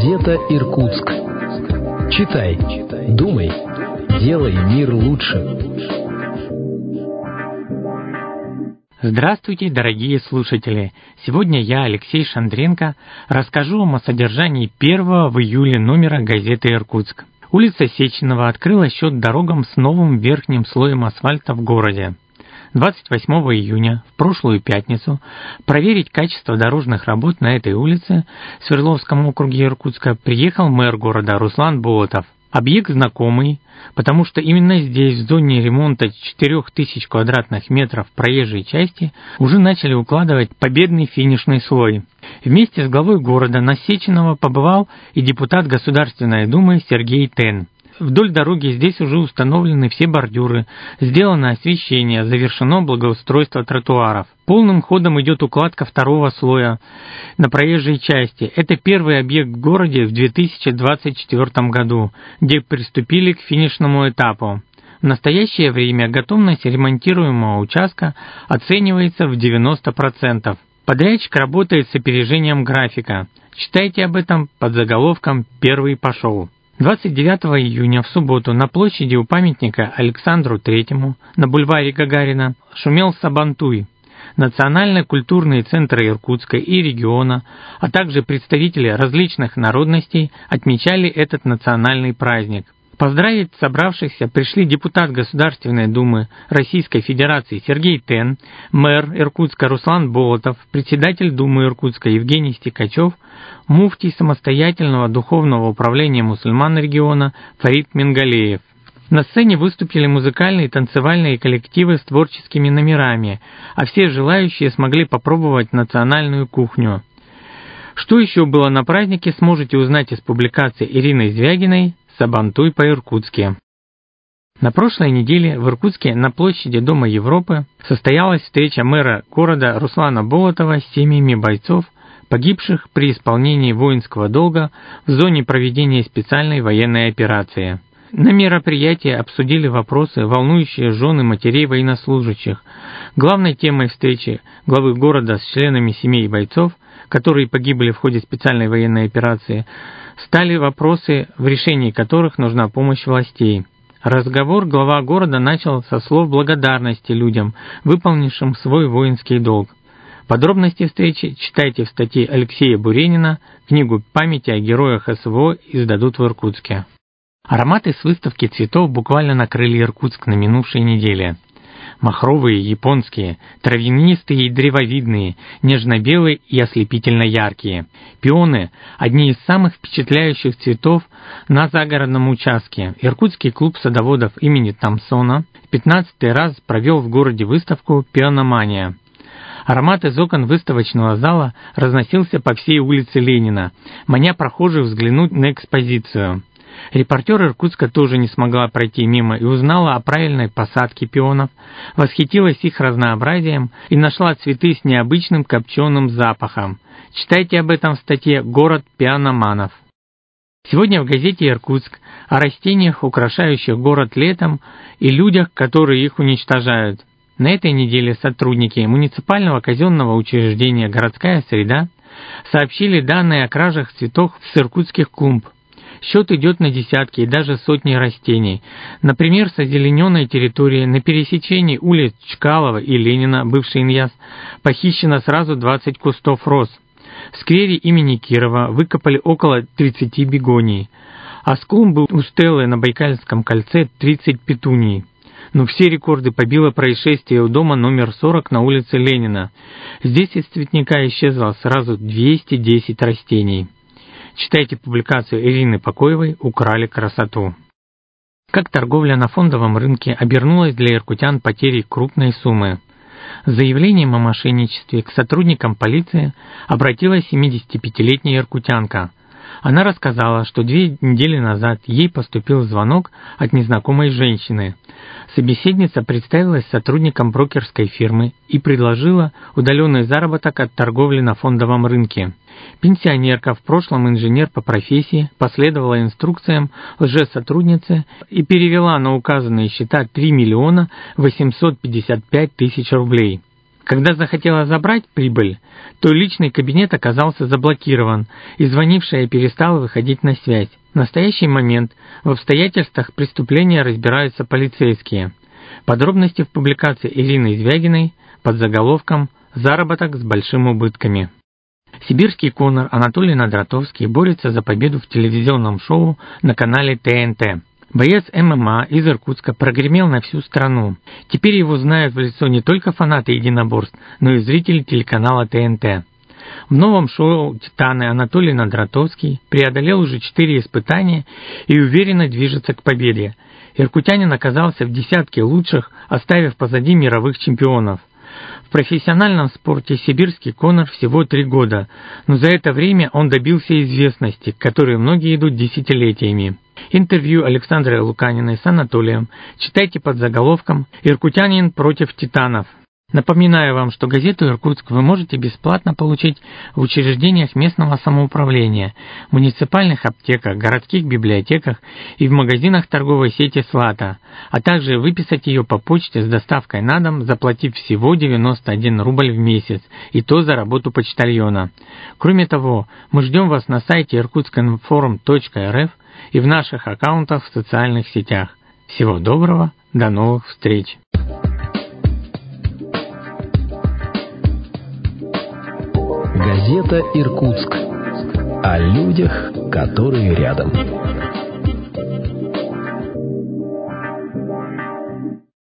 Газета «Иркутск». Читай, думай, делай мир лучше. Здравствуйте, дорогие слушатели! Сегодня я, Алексей Шандренко, расскажу вам о содержании 1 июля номера газеты «Иркутск». Улица Сеченова открыла счет дорогам с новым верхним слоем асфальта в городе. 28 июня, в прошлую пятницу, проверить качество дорожных работ на этой улице в Свердловском округе Иркутска приехал мэр города Руслан Болотов. Объект знакомый, потому что именно здесь, в зоне ремонта 4000 квадратных метров проезжей части, уже начали укладывать победный финишный слой. Вместе с главой города на Сеченова побывал и депутат Государственной Думы Сергей Тен. Вдоль дороги здесь уже установлены все бордюры, сделано освещение, завершено благоустройство тротуаров. Полным ходом идет укладка второго слоя на проезжей части. Это первый объект в городе в 2024 году, где приступили к финишному этапу. В настоящее время готовность ремонтируемого участка оценивается в 90%. Подрядчик работает с опережением графика. Читайте об этом под заголовком «Первый пошел». 29 июня в субботу на площади у памятника Александру Третьему на бульваре Гагарина шумел Сабантуй. Национальные культурные центры Иркутска и региона, а также представители различных народностей отмечали этот национальный праздник. Поздравить собравшихся пришли депутат Государственной Думы Российской Федерации Сергей Тен, мэр Иркутска Руслан Болотов, председатель Думы Иркутска Евгений Стекачев, муфтий самостоятельного духовного управления мусульман региона Фарид Мингалеев. На сцене выступили музыкальные и танцевальные коллективы с творческими номерами, а все желающие смогли попробовать национальную кухню. Что еще было на празднике, сможете узнать из публикации Ирины Звягиной «Сабантуй по-иркутски». На прошлой неделе в Иркутске на площади Дома Европы состоялась встреча мэра города Руслана Болотова с семьями бойцов, погибших при исполнении воинского долга в зоне проведения специальной военной операции. На мероприятии обсудили вопросы, волнующие жены матерей военнослужащих. Главной темой встречи главы города с членами семей бойцов, которые погибли в ходе специальной военной операции, стали вопросы, в решении которых нужна помощь властей. Разговор глава города начал со слов благодарности людям, выполнившим свой воинский долг. Подробности встречи читайте в статье Алексея Буренина, книгу «Памяти о героях СВО» издадут в Иркутске. Ароматы с выставки цветов буквально накрыли Иркутск на минувшей неделе. Махровые, японские, травянистые и древовидные, нежно-белые и ослепительно яркие. Пионы – одни из самых впечатляющих цветов на загородном участке. Иркутский клуб садоводов имени Томсона в 15-й раз провел в городе выставку «Пиономания». Аромат из окон выставочного зала разносился по всей улице Ленина, маня прохожих взглянуть на экспозицию. Репортер Иркутска тоже не смогла пройти мимо и узнала о правильной посадке пионов, восхитилась их разнообразием и нашла цветы с необычным копченым запахом. Читайте об этом в статье «Город пианоманов». Сегодня в газете «Иркутск» о растениях, украшающих город летом, и людях, которые их уничтожают. На этой неделе сотрудники муниципального казенного учреждения «Городская среда» сообщили данные о кражах цветов с иркутских клумб. Счет идет на десятки и даже сотни растений. Например, с озелененной территории на пересечении улиц Чкалова и Ленина, бывший Иньяс, похищено сразу 20 кустов роз. В сквере имени Кирова выкопали около 30 бегоний, а с клумбы у Стеллы на Байкальском кольце 30 петуний. Но все рекорды побило происшествие у дома номер 40 на улице Ленина. Здесь из цветника исчезло сразу 210 растений. Читайте публикацию Ирины Покоевой «Украли красоту». Как торговля на фондовом рынке обернулась для иркутян потерей крупной суммы. С заявлением о мошенничестве к сотрудникам полиции обратилась 75-летняя иркутянка. Она рассказала, что 2 недели назад ей поступил звонок от незнакомой женщины. Собеседница представилась сотрудником брокерской фирмы и предложила удаленный заработок от торговли на фондовом рынке. Пенсионерка, в прошлом инженер по профессии, последовала инструкциям лжесотрудницы и перевела на указанные счета 3 855 000 рублей. Когда захотела забрать прибыль, то личный кабинет оказался заблокирован, и звонившая перестала выходить на связь. В настоящий момент в обстоятельствах преступления разбираются полицейские. Подробности в публикации Ирины Звягиной под заголовком «Заработок с большими убытками». Сибирский конор Анатолий Надратовский борется за победу в телевизионном шоу на канале ТНТ. Боец ММА из Иркутска прогремел на всю страну. Теперь его знают в лицо не только фанаты единоборств, но и зрители телеканала ТНТ. В новом шоу «Титаны» Анатолий Надратовский преодолел уже 4 испытания и уверенно движется к победе. Иркутянин оказался в десятке лучших, оставив позади мировых чемпионов. В профессиональном спорте сибирский конор всего 3 года, но за это время он добился известности, к которой многие идут десятилетиями. Интервью Александры Луканиной с Анатолием читайте под заголовком «Иркутянин против титанов». Напоминаю вам, что газету «Иркутск» вы можете бесплатно получить в учреждениях местного самоуправления, муниципальных аптеках, городских библиотеках и в магазинах торговой сети «Слата», а также выписать ее по почте с доставкой на дом, заплатив всего 91 рубль в месяц, и то за работу почтальона. Кроме того, мы ждем вас на сайте irkutskинформ.рф и в наших аккаунтах в социальных сетях. Всего доброго, до новых встреч! Газета «Иркутск». О людях, которые рядом.